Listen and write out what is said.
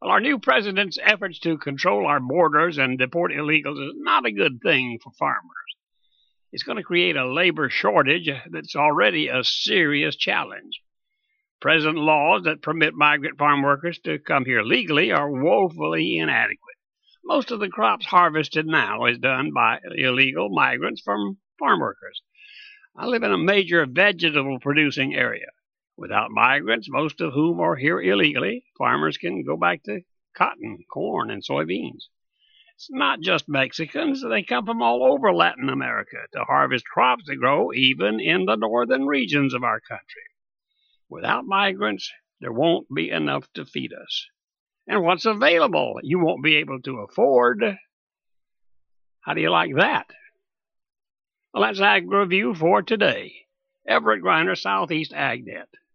Well, our new president's efforts to control our borders and deport illegals is not a good thing for farmers. It's going to create a labor shortage that's already a serious challenge. Present laws that permit migrant farm workers to come here legally are woefully inadequate. Most of the crops harvested now is done by illegal migrants from farm workers. I live in a major vegetable producing area. Without migrants, most of whom are here illegally, farmers can go back to cotton, corn, and soybeans. It's not just Mexicans. They come from all over Latin America to harvest crops that grow even in the northern regions of our country. Without migrants, there won't be enough to feed us. And what's available, you won't be able to afford. How do you like that? Well, that's Ag Review for today. Everett Griner, Southeast AgNet.